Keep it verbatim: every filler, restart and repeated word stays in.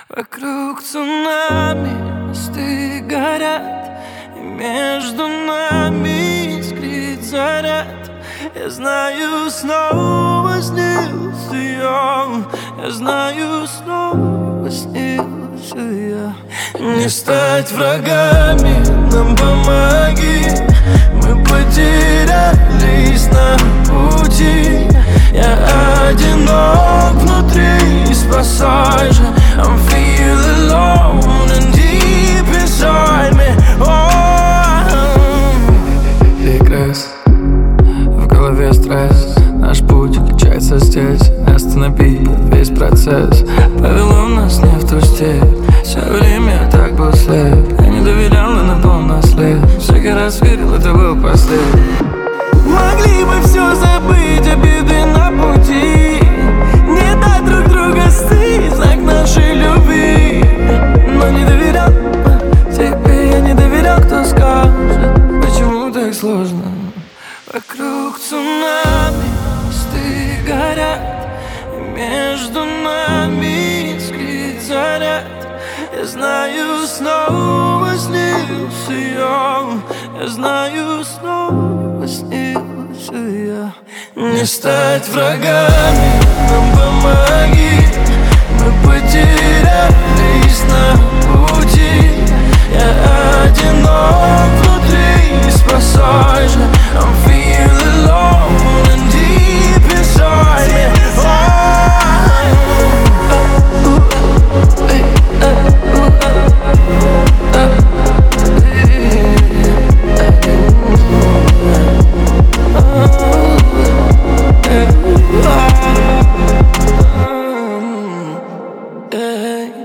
Вокруг цунами мосты горят, и между нами искрит заряд. Я знаю, снова снился я, я знаю, снова снился я. Не стать врагами, нам помоги, мы потерялись на пути. Я одинок внутри, спасай же. I'm feeling alone and deep inside me. Регресс, в голове стресс. Наш путь качается здесь, не останови весь процесс. Повело нас не в ту степь, все время я так был слеп. Я не доверял и напал на след, всякий раз верил, это был последний. Могли бы все забыть, обиды на пути, не дать друг друга стыть, знак нашей любви. Но не доверял тебе, я не доверял, кто скажет, почему так сложно. Вокруг цунами мосты горят, и между нами искрит заряд. Я знаю, снова снился я, я знаю, снова снился я. Не стать врагами, нам помоги, мы потерялись на пути. Я одинок внутри, спасай же. I'm feeling alone and deep inside me. Yeah.